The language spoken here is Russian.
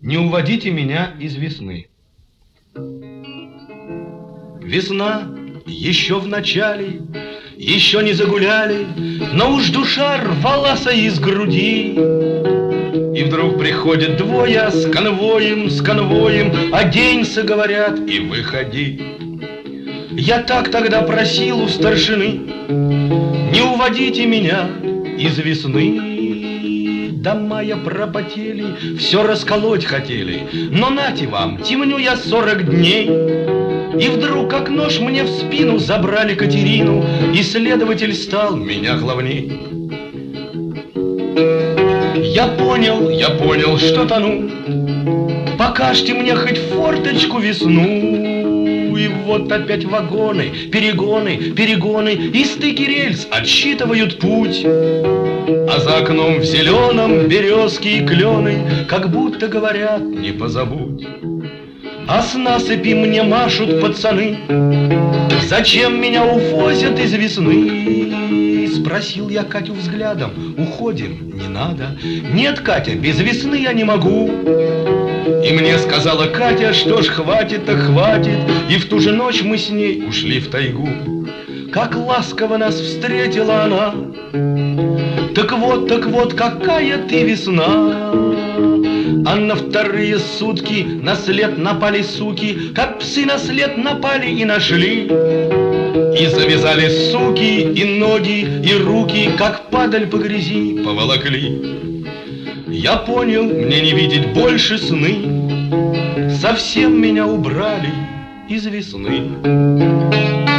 Не уводите меня из весны. Весна еще в начале, еще не загуляли, но уж душа рвалась из груди. И вдруг приходят двое с конвоем, оденься, говорят, и выходи. Я так тогда просил у старшины: не уводите меня из весны. До мая пропотели, все расколоть хотели, но нате вам, темню я 40 дней. И вдруг, как нож, мне в спину забрали Катерину, и следователь стал меня главней. Я понял, что тону. Покажьте мне хоть форточку весну. И вот опять вагоны, перегоны, и стыки рельс отсчитывают путь. А за окном в зеленом березки и клены как будто говорят: не позабудь. А с насыпи мне машут пацаны: зачем меня увозят из весны? Спросил я Катю взглядом: уходим, не надо. Нет, Катя, без весны я не могу. И мне сказала Катя: что ж, хватит-то хватит. И в ту же ночь мы с ней ушли в тайгу. Как ласково нас встретила она. Так вот, какая ты весна. А на вторые сутки на след напали суки, как псы на след напали и нашли. И завязали суки, и ноги, и руки, как падаль по грязи поволокли. Я понял, мне не видеть больше сны. Совсем меня убрали из весны.